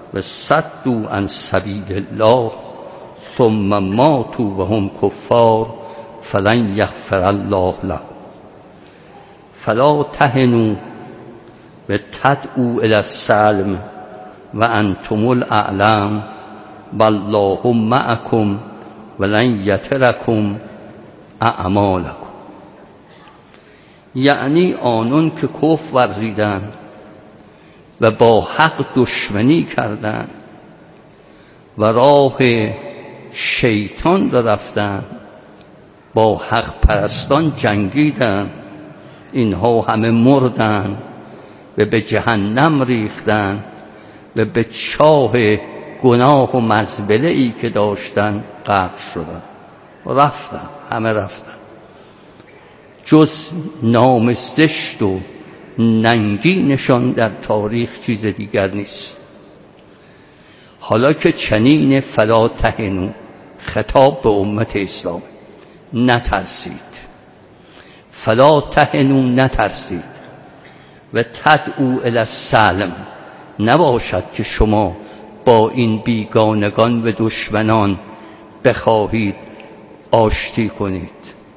و صدوا عن سبیل الله ثم ماتوا وهم کفار فلن یغفر الله لهم فلا تهنوا و تدعوا الی السلم و انتم الاعلم والله معکم ولن یترکم اعمالکم. یعنی آنان که کفر ورزیدند و با حق دشمنی کردند و راه شیطان را رفتند، با حق پرستان جنگیدند، اینها همه مردند و به جهنم ریختند و به چاه گناه و مزبله ای که داشتند غرق شدند. رفتند، همه رفتند. جز نام زشت و ننگینشان در تاریخ چیز دیگر نیست. حالا که چنین فلا تهنوا، خطاب به امت اسلام، نترسید. فلا تهنوا، نترسید. و تدعوا الی السلم، نباشد که شما با این بیگانگان و دشمنان بخواهید آشتی کنید.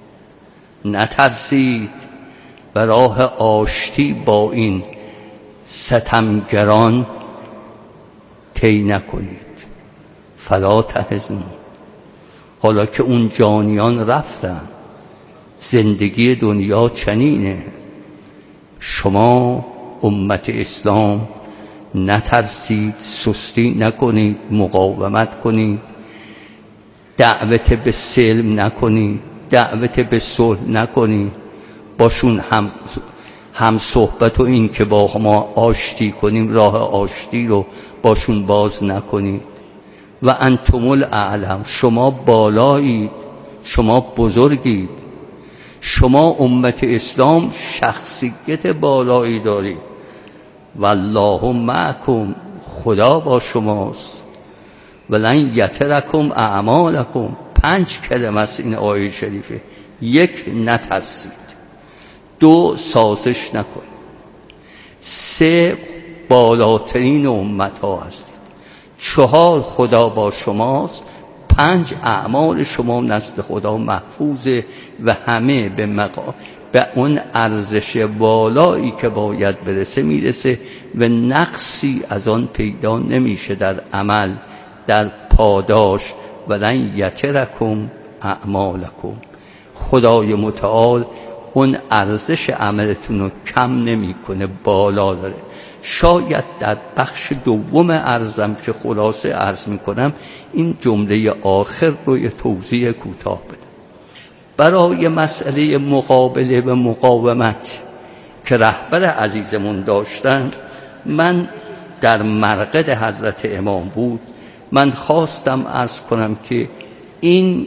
نترسید و راه آشتی با این ستمگران طی نکنید. فلا تحزنوا. حالا که اون جانیان رفتن، زندگی دنیا چنینه، شما امت اسلام نترسید، سستی نکنید، مقاومت کنید، دعوت به سلم نکنید، دعوت به صلح نکنید، باشون هم صحبت و این که با ما آشتی کنیم، راه آشتی رو باشون باز نکنید. و انتم الاعلم، شما بالایید، شما بزرگید، شما امت اسلام شخصیت بالایی دارید. والله معکم، خدا با شماست. ولن یترکم اعمالکم. 5 کلمه است این آیه شریفه. 1 نترسید، 2 سازش نکنید، 3 بالاترین امت ها هستید، 4 خدا با شماست، 5 اعمال شما نزد خدا محفوظه و همه به اون ارزش بالایی که باید برسه میرسه و نقصی از آن پیدا نمیشه در عمل، در پاداش. ولن یترکم اعمالکم. خدای متعال اون ارزش عملتون رو کم نمیکنه، بالا داره. شاید در بخش دوم عرضم که خلاصه عرض میکنم این جمله آخر رو یه توضیح کوتاه بدم. برای مسئله مقابله و مقاومت که رهبر عزیزمون داشتن، من در مرقد حضرت امام بود، من خواستم عرض کنم که این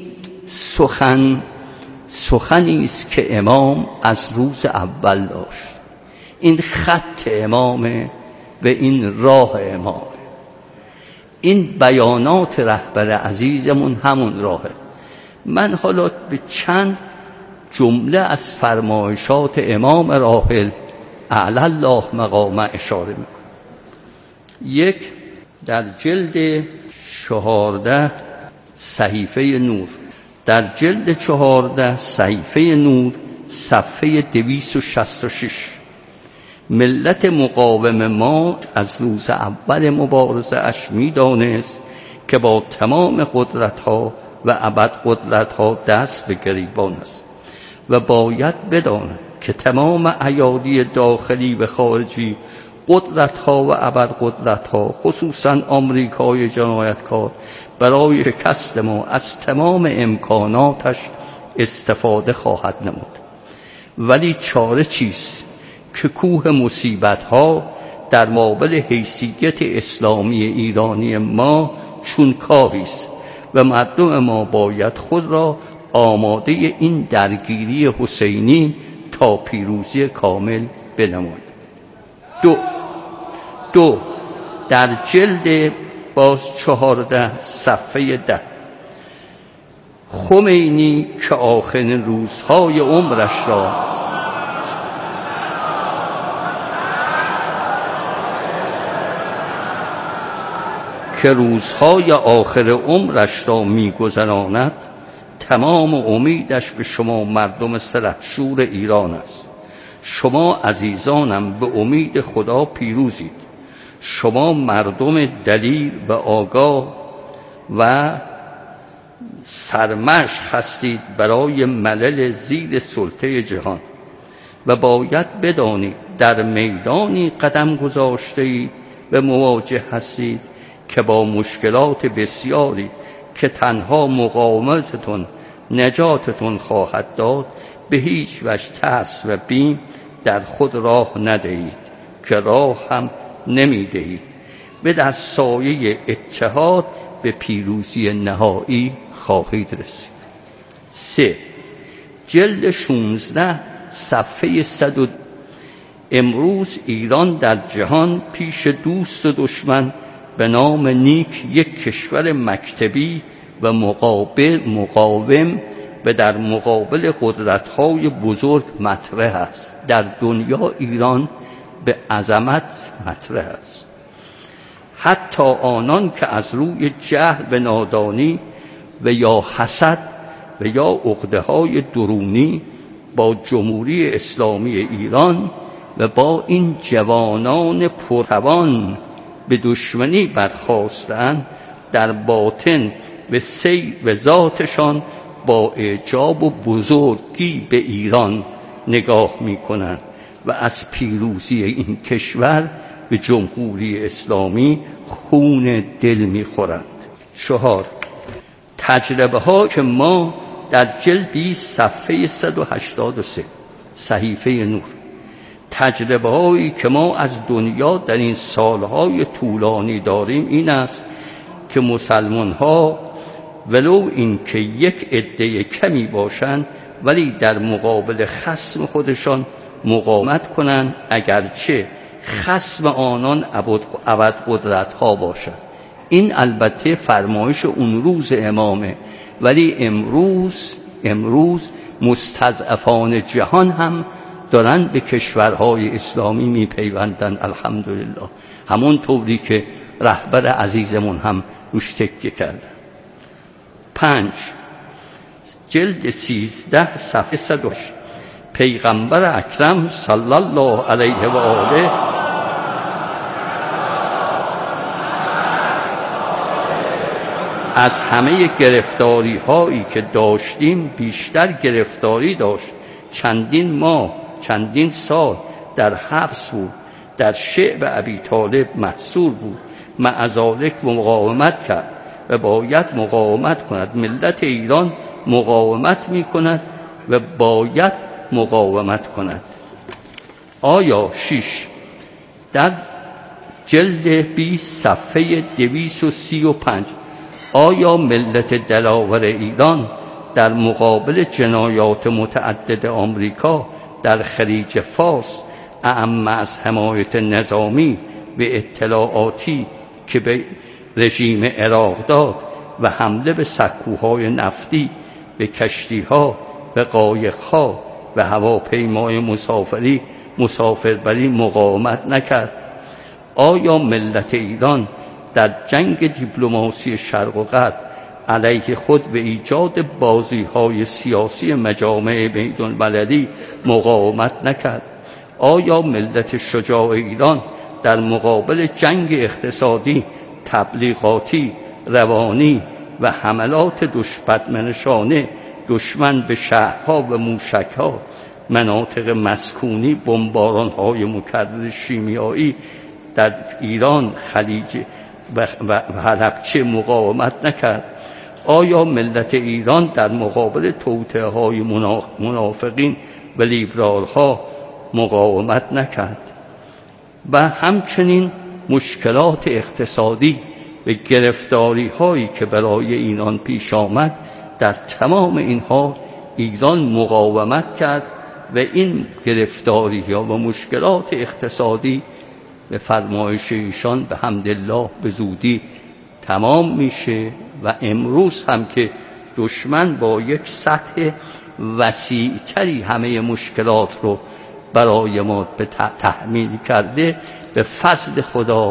سخنی است که امام از روز اول داشت. این خط امامه و این راه امامه. این بیانات رهبر عزیزمون همون راهه. من حالا به چند جمله از فرمایشات امام راحل اعلی الله مقامه اشاره میکنم. 1 در جلد 14 صحیفه نور، در جلد 14 صحیفه نور صفحه 266، ملت مقاوم ما از روز اول مبارزه اش میدانست که با تمام قدرت‌ها و ابد قدرت‌ها دست به گریبان است و باید بداند که تمام ایادی داخلی و خارجی، قدرت‌ها و ابد قدرت‌ها، خصوصاً آمریکای جنایتکار، برای شکست ما از تمام امکاناتش استفاده خواهد نمود. ولی چاره چیست که کوه مصیبت‌ها در مقابل حیثیت اسلامی ایرانی ما چون کاری است و مردم ما باید خود را آماده این درگیری حسینی تا پیروزی کامل بنماید. 2 در جلد باز 14 صفحه 10، خمینی که آخرین روزهای عمرش را که روزهای آخر عمرش را می‌گذراند، تمام امیدش به شما مردم سلحشور ایران است. شما عزیزانم به امید خدا پیروزید. شما مردم دلیر و آگاه و سرمشق هستید برای ملل زیر سلطه جهان و باید بدانید در میدانی قدم گذاشته‌اید و مواجه هستید که با مشکلات بسیاری که تنها مقاومتتون نجاتتون خواهد داد به هیچ وجه ترس و بیم در خود راه ندهید که راه هم نمیدهید و در سایه اتحاد به پیروزی نهایی خواهید رسید. 3. جلد 16 صفحه 100. امروز ایران در جهان پیش دوست و دشمن به نام نیک یک کشور مکتبی و مقاوم و در مقابل قدرت‌های بزرگ مطرح است. در دنیا ایران به عظمت مطرح است. حتی آنان که از روی جهل و نادانی و یا حسد و یا عقده‌های درونی با جمهوری اسلامی ایران و با این جوانان پرتوان به دشمنی برخاستند، در باطن به سیر و ذاتشان با اعجاب و بزرگی به ایران نگاه می‌کنند و از پیروزی این کشور به جمهوری اسلامی خون دل می‌خورند. 4. تجربه ها که ما در جلد 20 صفحه 183 صحیفه نور، تجربه هایی که ما از دنیا در این سالهای طولانی داریم این است که مسلمان ها ولو این که یک عده کمی باشند ولی در مقابل خصم خودشان مقاومت کنند، اگرچه خصم آنان ابد قدرت ها باشد. این البته فرمایش اون روز امامه، ولی امروز مستضعفان جهان هم دارن به کشورهای اسلامی میپیوندن، الحمدلله، همون طوری که رهبر عزیزمون هم روش تکیه کردن. 5. جلد 13 صفحه 108 پیغمبر اکرم صلی الله علیه و آله از همه گرفتاری هایی که داشتیم بیشتر گرفتاری داشت. چندین ماه، چندین سال در حبس بود، در شعب ابی طالب محصور بود، معذالک مقاومت کرد و باید مقاومت کند. ملت ایران مقاومت می کند و باید مقاومت کند. آیا 6 در جلد 20 صفحه 235 آیا ملت دلاور ایران در مقابل جنایات متعدد آمریکا در خلیج فارس اعم از حمایت نظامی و اطلاعاتی که به رژیم عراق داد و حمله به سکوهای نفتی، به کشتیها و قایقها و هواپیمای مسافربری مقاومت نکرد؟ آیا ملت ایران در جنگ دیپلماسی شرق و غرب علیه خود به ایجاد بازی‌های سیاسی مجامع بین‌المللی مقاومت نکرد؟ آیا ملت شجاع ایران در مقابل جنگ اقتصادی، تبلیغاتی، روانی و حملات بدمنشانه دشمن به شهرها و موشک‌ها، مناطق مسکونی، بمباران‌های مکرر شیمیایی در ایران، خلیج و حلبچه مقاومت نکرد؟ آیا ملت ایران در مقابل توطئه‌های منافقین و لیبرال‌ها مقاومت نکرد؟ و همچنین مشکلات اقتصادی و گرفتاری‌هایی که برای ایران پیش آمد، در تمام اینها ایران مقاومت کرد و این گرفتاری‌ها و مشکلات اقتصادی به فرمایش ایشان به حمدالله به زودی تمام میشه و امروز هم که دشمن با یک سطح وسیع‌تری همه مشکلات رو برای ما به تحمیل کرده، به فضل خدا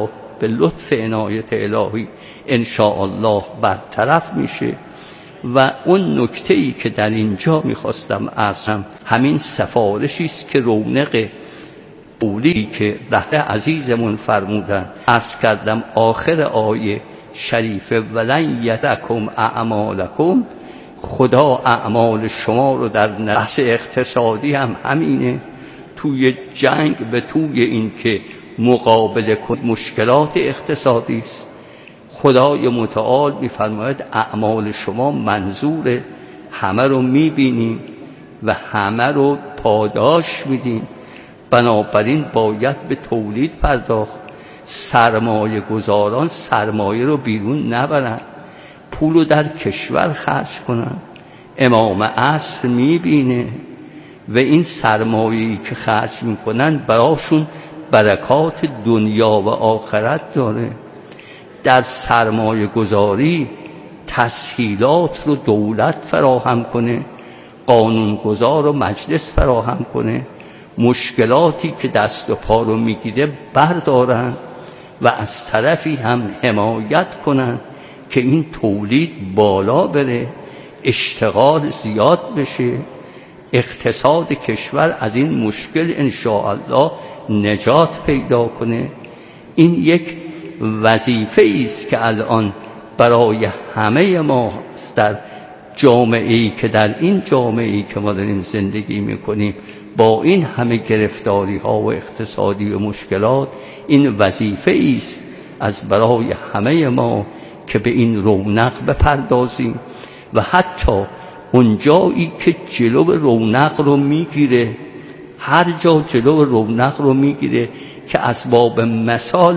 به لطف عنایت الهی انشاءالله برطرف میشه. و اون نکته‌ای که در اینجا میخواستم ازم همین سفارشی است که رونق قولی که رهبر عزیزمون فرمودن عرض کردم آخر آیه شریفه ولن یترکم اعمالکم، خدا اعمال شما رو در بحث اقتصادی هم همینه، توی جنگ به توی این که مقابله کن مشکلات اقتصادی است. خدای متعال می‌فرماید اعمال شما منظور همه رو می‌بینیم و همه رو پاداش میدیم، بنابراین باید به تولید پرداخت. سرمایه گذاران سرمایه رو بیرون نبرن، پول رو در کشور خرج کنن. امام عصر میبینه و این سرمایه‌ای که خرج میکنن براشون برکات دنیا و آخرت داره. در سرمایه گذاری تسهیلات رو دولت فراهم کنه، قانونگذار و مجلس فراهم کنه، مشکلاتی که دست و پا رو میگیره بردارن و از طرفی هم حمایت کنن که این تولید بالا بره، اشتغال زیاد بشه، اقتصاد کشور از این مشکل انشاءالله نجات پیدا کنه. این یک وظیفه است که الان برای همه ما در جامعه‌ای که در این جامعه‌ای که ما داریم زندگی میکنیم با این همه گرفتاری ها و اقتصادی و مشکلات، این وظیفه است از برای همه ما که به این رونق بپردازیم و حتی اون جایی که جلو رونق رو میگیره، هر جا جلو رونق رو میگیره که اسباب مثال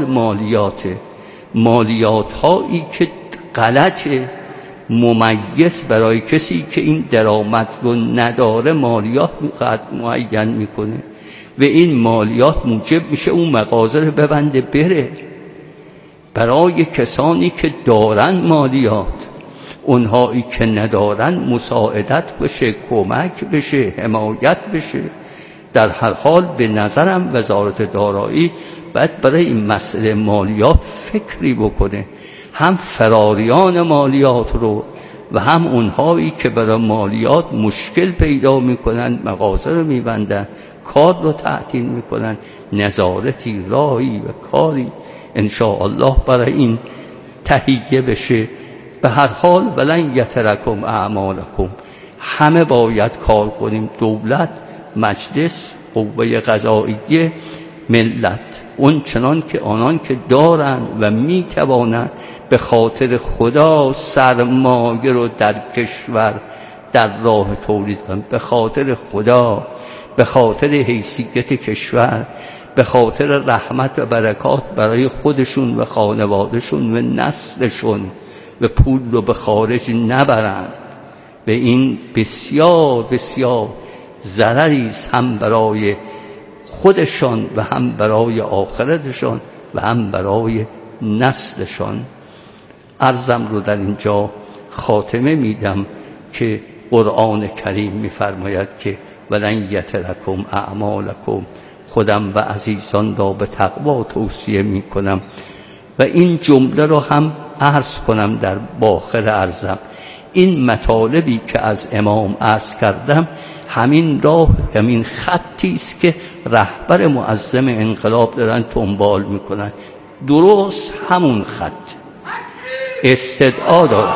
مالیات هایی که غلطه، ممیز برای کسی که این درآمد رو نداره مالیات معین میکنه و این مالیات موجب میشه اون مغازه رو ببنده بره. برای کسانی که دارن مالیات، اونهایی که ندارن مساعدت بشه، کمک بشه، حمایت بشه. در هر حال به نظرم وزارت دارایی باید برای این مسئله مالیات فکری بکنه، هم فراریان مالیات رو و هم اونهایی که برای مالیات مشکل پیدا میکنن، مغازه رو میبندن، کار رو تعطیل میکنن، نظارتی راهی و کاری انشاءالله برای این تهیه بشه. به هر حال ولن یترکم اعمالکم، همه باید کار کنیم، دولت، مجلس، قوه قضاییه، ملت، اون چنان که آنان که دارن و میتوانند به خاطر خدا سرمایه رو در کشور در راه تولید کنن، به خاطر خدا، به خاطر حیثیت کشور، به خاطر رحمت و برکات برای خودشون و خانوادهشون و نسلشون و پول رو به خارج نبرن. و این بسیار بسیار ضرری است هم برای خودشان و هم برای آخرتشان و هم برای نسلشان. عرضم رو در اینجا خاتمه میدم که قرآن کریم میفرماید که ولن یترکم اعمالکم، خودم و عزیزان را به تقوا توصیه میکنم و این جمله رو هم عرض کنم در باخر عرضم. این مطالبی که از امام عرض کردم همین راه، همین خطی است که رهبر معظم انقلاب دارن دنبال میکنن، درست همون خط. استدعا دارم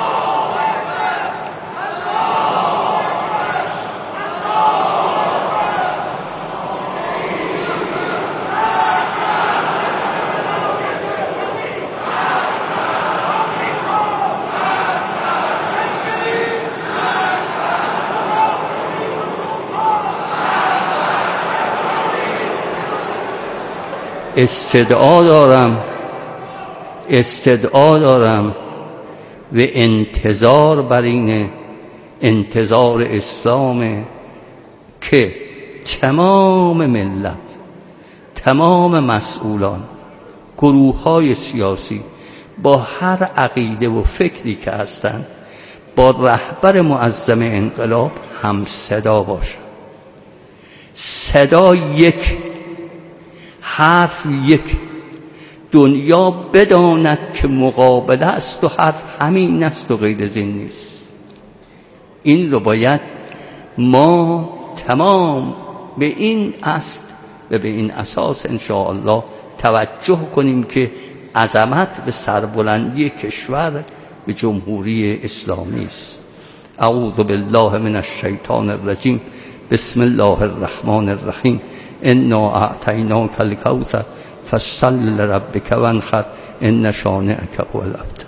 استدعا دارم و انتظار بر اینه، انتظار اسلامه که تمام ملت، تمام مسئولان، گروه‌های سیاسی با هر عقیده و فکری که هستند با رهبر معظم انقلاب هم صدا باشند. صدا یک، حرف یک، دنیا بداند که مقابله است و حرف همین است و غیر از این نیست. این رو باید ما تمام به این است و به این اساس انشاءالله توجه کنیم که عظمت به سربلندی کشور به جمهوری اسلامی است. اعوذ بالله من الشیطان الرجیم. بسم الله الرحمن الرحیم. انا اعطیناک الکوثر فصل لربک وانحر ان شانئک هو الابتر.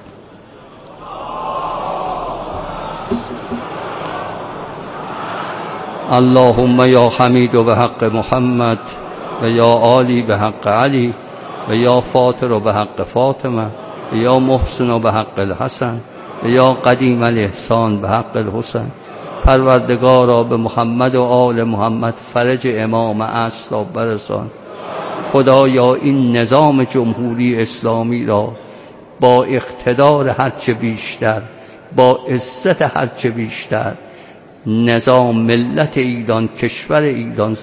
اللهم یا حمید به حق محمد و یا عالی به حق علی و یا فاطر به حق فاطمه و یا محسن به حق الحسن و یا قدیم الاحسان به حق الحسین. پروردگارا به محمد و آل محمد فرج امام اصل را برسان. خدایا این نظام جمهوری اسلامی را با اقتدار هرچه بیشتر، با عزت هرچه بیشتر، نظام ملت ایران، کشور ایران،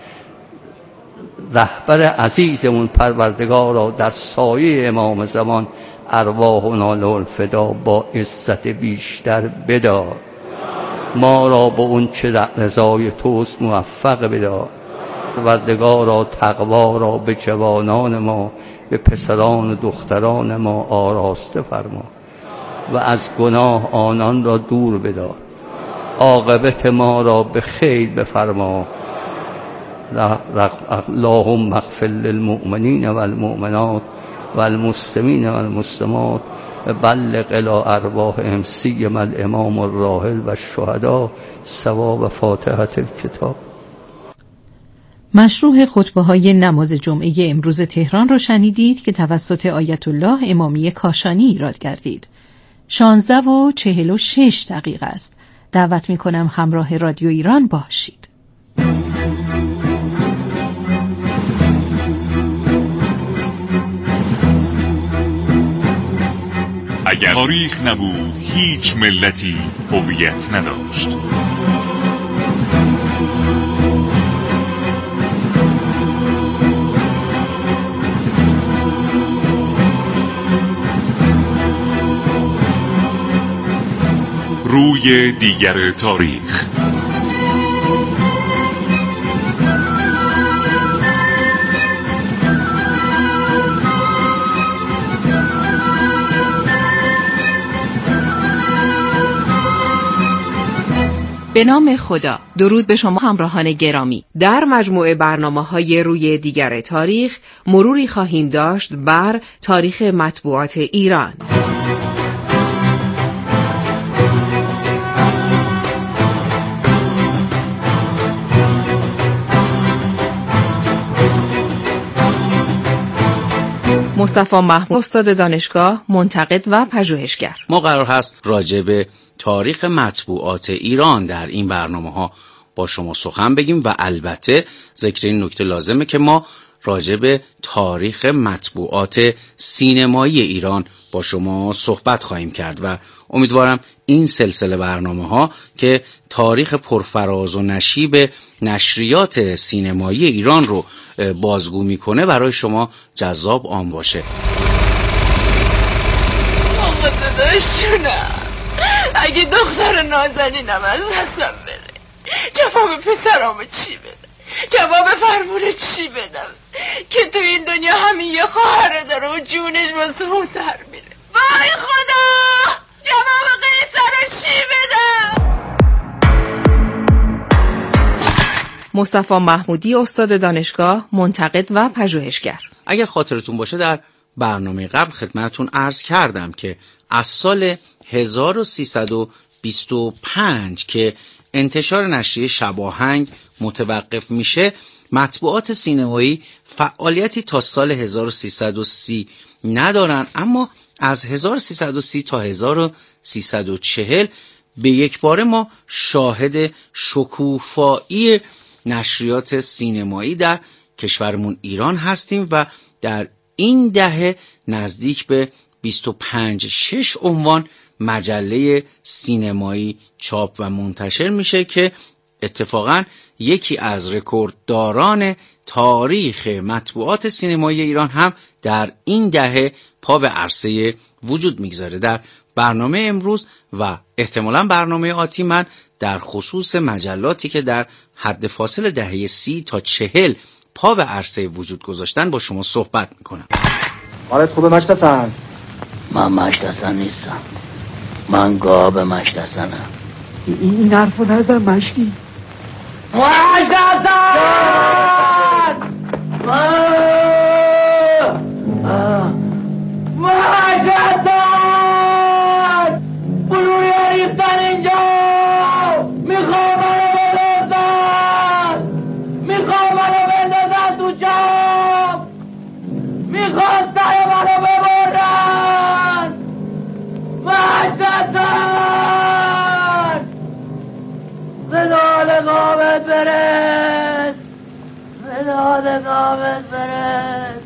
رهبر عزیزمون پروردگارا در سایه امام زمان ارواحنا له الفدا با عزت بیشتر بدار. ما را به اون چه رضای توست موفق بدار. پروردگارا تقوا را به جوانان ما، به پسران و دختران ما آراسته فرما و از گناه آنان را دور بدار. عاقبت ما را به خیر بفرما. اللهم اغفر للمؤمنین والمؤمنات والمسلمین والمسلمات و بلغ الی ارواحهم سیما الامام الراحل و الشهدا ثواب فاتحه الکتاب. مشروح خطبه‌های نماز جمعه امروز تهران را شنیدید که توسط آیت الله امامی کاشانی ایراد گردید. 16:46 است. دعوت می‌کنم همراه رادیو ایران باشید. اگر تاریخ نبود هیچ ملتی هویت نداشت. روی دیگر تاریخ. به نام خدا. درود به شما همراهان گرامی. در مجموعه برنامه‌های روی دیگر تاریخ مروری خواهیم داشت بر تاریخ مطبوعات ایران. مصطفی محمود، استاد دانشگاه، منتقد و پژوهشگر. ما قرار هست راجع به تاریخ مطبوعات ایران در این برنامه‌ها با شما سخن بگیم و البته ذکر این نکته لازمه که ما راجع به تاریخ مطبوعات سینمایی ایران با شما صحبت خواهیم کرد و امیدوارم این سلسله برنامه‌ها که تاریخ پرفراز و نشیب نشریات سینمایی ایران رو بازگو میکنه برای شما جذاب آن باشه. آقا داداشونم، اگه دختر نازنینم از دستم بره جواب پسرامو چی بدم؟ جواب فرمونه چی بدم که تو این دنیا همین یه خواهره داره و جونش واسه اون در میره؟ وای خدا، جواب قیصر چی بدم؟ مصطفی محمودی، استاد دانشگاه، منتقد و پژوهشگر. اگر خاطرتون باشه در برنامه قبل خدمتتون عرض کردم که از سال 1325 که انتشار نشریه شباهنگ متوقف میشه، مطبوعات سینمایی فعالیتی تا سال 1330 ندارن، اما از 1330 تا 1340 به یک باره ما شاهد شکوفایی نشریات سینمایی در کشورمون ایران هستیم و در این دهه نزدیک به 25-6 عنوان مجله سینمایی چاپ و منتشر میشه که اتفاقاً یکی از رکوردداران تاریخ مطبوعات سینمایی ایران هم در این دهه پا به عرصه وجود میگذاره. در برنامه امروز و احتمالاً برنامه آتی من در خصوص مجلاتی که در حد فاصل دهه 30 تا 40 پا به عرصه وجود گذاشتن با شما صحبت میکنم. حالت خوبه مشت حسن؟ من مشت حسن نیستم، من گاب مشت حسنم. این حرفو نزن مشتی. مشت حسن! مشت حسن! بلوی ریختن اینجا! میخوام منو بندازن! میخوام منو بندازن تو چاپ! میخوام سر منو ببرن! مشت حسن! صدا قامت برس! صدا قامت برس!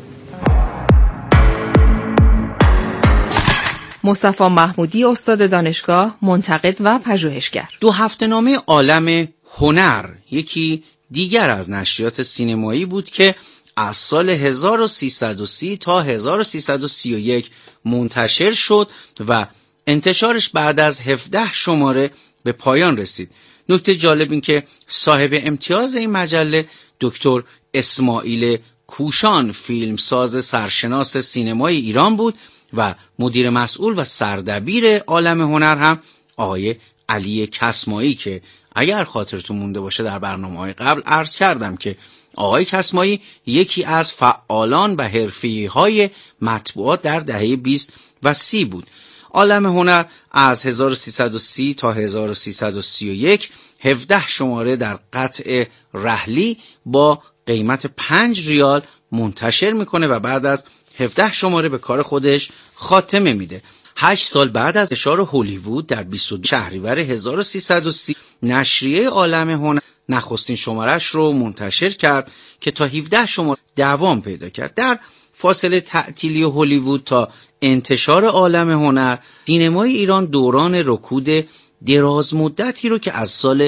مصطفی محمودی، استاد دانشگاه، منتقد و پژوهشگر. 2 هفته‌نامه عالم هنر یکی دیگر از نشریات سینمایی بود که از سال 1330 تا 1331 منتشر شد و انتشارش بعد از 17 شماره به پایان رسید. نکته جالب این که صاحب امتیاز این مجله دکتر اسماعیل کوشان، فیلمساز سرشناس سینمای ایران بود و مدیر مسئول و سردبیر عالم هنر هم آقای علی کسمایی که اگر خاطرتون مونده باشه در برنامه‌های قبل عرض کردم که آقای کسمایی یکی از فعالان و حرفه‌ای‌های مطبوعات در دهه 20 و 30 بود. عالم هنر از 1330 تا 1331 17 شماره در قطع رحلی با قیمت 5 ریال منتشر میکنه و بعد از 17 شماره به کار خودش خاتمه میده. 8 سال بعد از انتشار هالیوود در 22 شهریور 1330 نشریه عالم هنر نخستین شمارش رو منتشر کرد که تا 17 شماره دوام پیدا کرد. در فاصله تعطیلی هالیوود تا انتشار عالم هنر، سینمای ایران دوران رکود دراز مدتی رو که از سال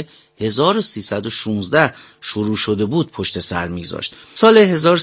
1316 شروع شده بود پشت سر میگذاشت. سال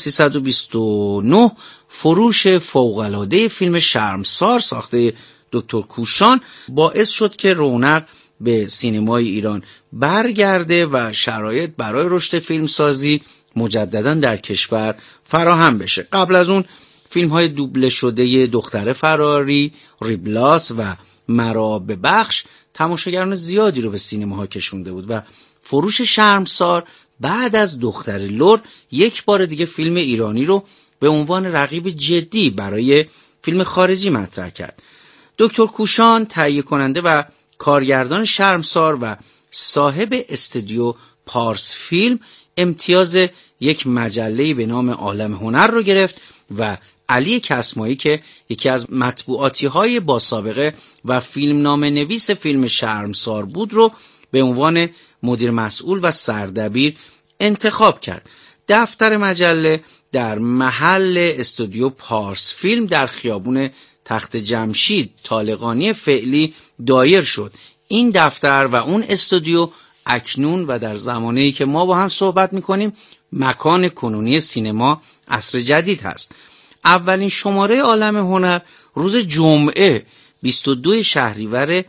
1329 فروش فوق‌العاده فیلم شرمسار ساخته دکتر کوشان باعث شد که رونق به سینمای ایران برگرده و شرایط برای رشد فیلمسازی مجددا در کشور فراهم بشه. قبل از اون فیلم‌های دوبله شده دختر فراری، ریبلاس و مرا به بخش تماشاگران زیادی رو به سینماها کشونده بود و فروش شرمسار بعد از دختر لور یک بار دیگه فیلم ایرانی رو به عنوان رقیب جدی برای فیلم خارجی مطرح کرد. دکتر کوشان تهیه کننده و کارگردان شرمسار و صاحب استودیو پارس فیلم امتیاز یک مجله به نام عالم هنر رو گرفت و علی کسمایی که یکی از مطبوعاتی‌های با سابقه و فیلمنامه نویس فیلم شرمسار بود رو به عنوان مدیر مسئول و سردبیر انتخاب کرد. دفتر مجله در محل استودیو پارس فیلم در خیابون تخت جمشید طالقانی فعلی دایر شد. این دفتر و اون استودیو اکنون و در زمانه‌ای که ما با هم صحبت می‌کنیم مکان کنونی سینما عصر جدید هست. اولین شماره عالم هنر روز جمعه 22 شهریور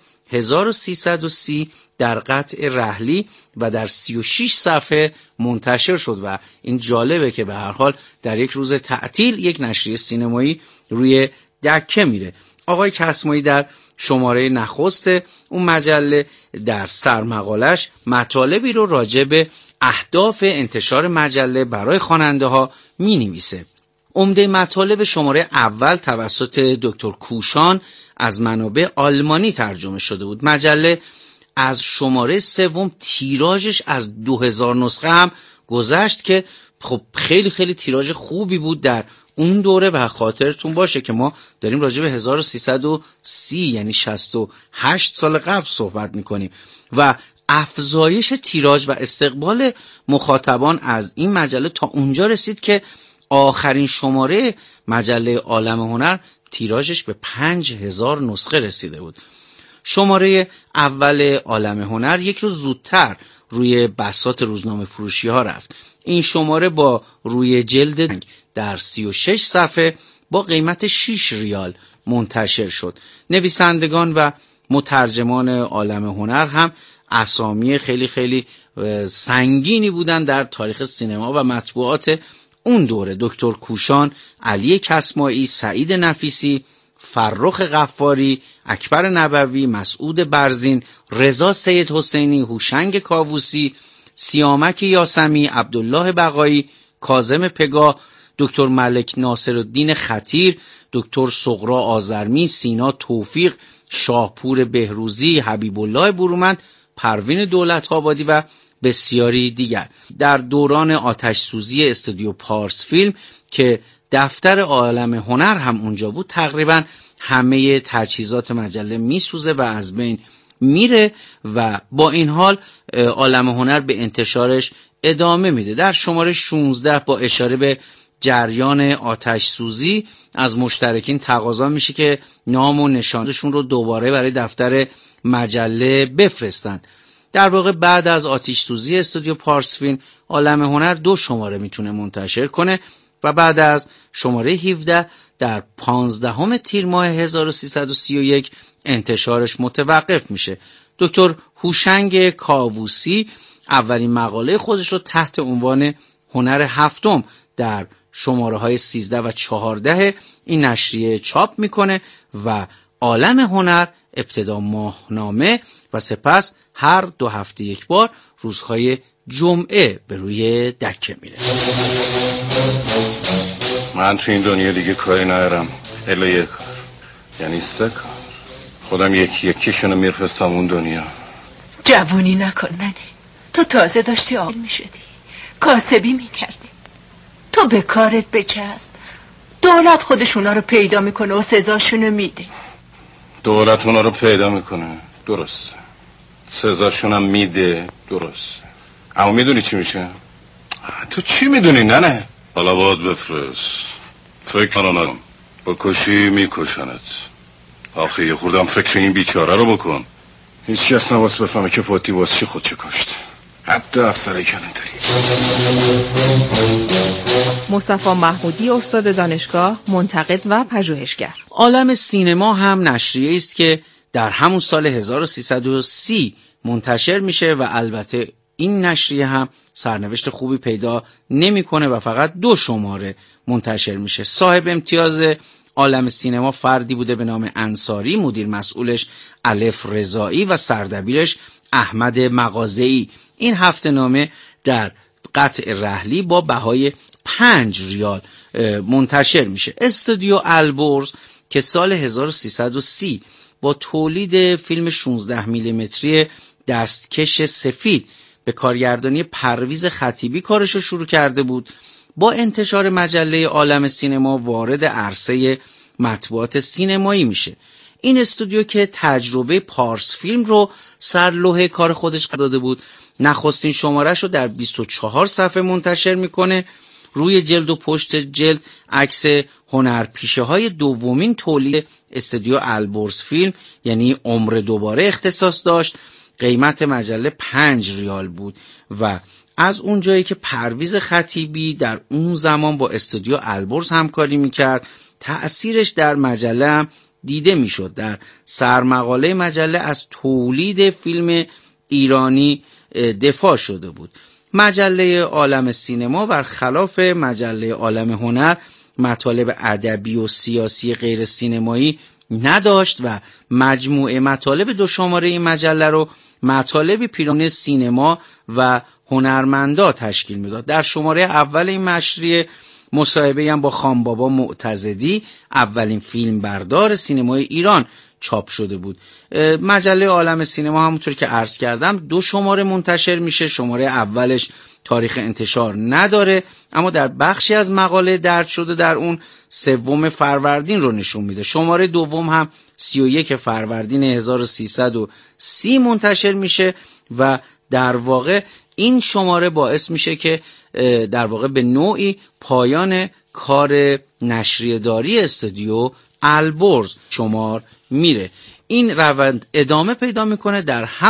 1330 در قطع رحلی و در 36 صفحه منتشر شد و این جالبه که به هر حال در یک روز تعطیل یک نشریه سینمایی روی دکه میره. آقای کسمایی در شماره نخست اون مجله در سرمقالش مطالبی رو راجع به اهداف انتشار مجله برای خواننده ها می نویسه. عمده مطالب شماره اول توسط دکتر کوشان از منابع آلمانی ترجمه شده بود. مجله از شماره سوم تیراژش از 2000 نسخه هم گذشت که خب خیلی خیلی تیراژ خوبی بود در اون دوره و خاطرتون باشه که ما داریم راجع به 1330 یعنی 68 سال قبل صحبت میکنیم و افزایش تیراژ و استقبال مخاطبان از این مجله تا اونجا رسید که آخرین شماره مجله عالم هنر تیراژش به 5000 نسخه رسیده بود. شماره اول عالم هنر یک روز زودتر روی بساط روزنامه فروشی ها رفت. این شماره با روی جلد در 36 صفحه با قیمت 6 ریال منتشر شد. نویسندگان و مترجمان عالم هنر هم اسامی خیلی خیلی سنگینی بودن در تاریخ سینما و مطبوعات اون دوره. دکتر کوشان، علی کسمایی، سعید نفیسی، فرخ غفاری، اکبر نبوی، مسعود برزین، رضا سید حسینی، هوشنگ کاووسی، سیامک یاسمی، عبدالله بقایی، کاظم پگاه، دکتر ملک ناصرالدین خطیر، دکتر صغرا آذرمی، سینا توفیق، شاهپور بهروزی، حبیب الله برومند، پروین دولت‌آبادی و بسیاری دیگر. در دوران آتش سوزی استودیو پارس فیلم که دفتر عالم هنر هم اونجا بود، تقریبا همه تجهیزات مجله میسوزه و از بین میره و با این حال عالم هنر به انتشارش ادامه میده. در شماره 16 با اشاره به جریان آتش سوزی از مشترکین تقاضا میشه که نام و نشانشون رو دوباره برای دفتر مجله بفرستن. در واقع بعد از آتش سوزی استودیو پارس فیلم عالم هنر 2 شماره میتونه منتشر کنه و بعد از شماره 17 در 15 تیر ماه 1331 انتشارش متوقف میشه. دکتر هوشنگ کاووسی اولین مقاله خودش رو تحت عنوان هنر هفتم در شماره های 13 و 14 این نشریه چاپ میکنه و عالم هنر ابتدا ماهنامه و سپس هر 2 هفته یک بار روزهای جمعه به روی دکه میره. من تو این دنیا دیگه کاری ندارم الا یک کار، یعنی کار. خودم یکیشونو میرفستم اون دنیا. جوونی نکن ننه، تو تازه داشتی عاقل میشدی، کاسبی میکردی. تو به کارت بچسب، دولت خودشونا رو پیدا میکنه و سزاشونو میده. دولت اونا رو پیدا میکنه، درسته، سزاشونم میده، درسته، اما میدونی چی میشه؟ تو چی میدونی ننه؟ حالا باید بفرست، فکر نکنم بکشی میکشنت. آخه یه خوردم فکر این بیچاره رو بکن. هیچ کس نواس بفهمه که پاتی واسه چی خودشو کشت، حتی افسر کلانتری. مصطفی محمودی، استاد دانشگاه، منتقد و پژوهشگر. عالم سینما هم نشریه است که در همون سال 1330 منتشر میشه و البته این نشریه هم سرنوشت خوبی پیدا نمیکنه و فقط 2 شماره منتشر میشه. صاحب امتیاز عالم سینما فردی بوده به نام انصاری، مدیر مسئولش الف رضایی و سردبیرش احمد مغازه‌ای. این هفته‌نامه در قطع رحلی با بهای 5 ریال منتشر میشه. استودیو البرز که سال 1330 با تولید فیلم 16 میلیمتری دستکش سفید به کارگردانی پرویز خطیبی کارشو شروع کرده بود، با انتشار مجله عالم سینما وارد عرصه مطبوعات سینمایی میشه. این استودیو که تجربه پارس فیلم رو سرلوحه کار خودش قرار داده بود، نخستین شماره‌شو در 24 صفحه منتشر میکنه. روی جلد و پشت جلد عکس هنرپیشه های دومین تولید استودیو البرز فیلم یعنی عمر دوباره اختصاص داشت. قیمت مجله 5 ریال بود و از اونجایی که پرویز خطیبی در اون زمان با استودیو البرز همکاری میکرد، تأثیرش در مجله هم دیده میشد. در سرمقاله مجله از تولید فیلم ایرانی دفاع شده بود. مجله عالم سینما برخلاف مجله عالم هنر مطالب ادبی و سیاسی غیر سینمایی نداشت و مجموعه مطالب 2 شماره این مجله رو مطالب پیرامون سینما و هنرمندا تشکیل میداد. در شماره اول این نشریه مصاحبه‌ای هم با خانبابا معتضدی، اولین فیلم بردار سینمای ایران، چاپ شده بود. مجله عالم سینما همونطور که عرض کردم 2 شماره منتشر میشه. شماره اولش تاریخ انتشار نداره، اما در بخشی از مقاله درج شده در اون 3 فروردین رو نشون میده. شماره دوم هم 31 فروردین 1330 منتشر میشه و در واقع این شماره باعث میشه که در واقع به نوعی پایان کار نشریه‌داری استودیو البرز شمار میره. این روند ادامه پیدا میکنه در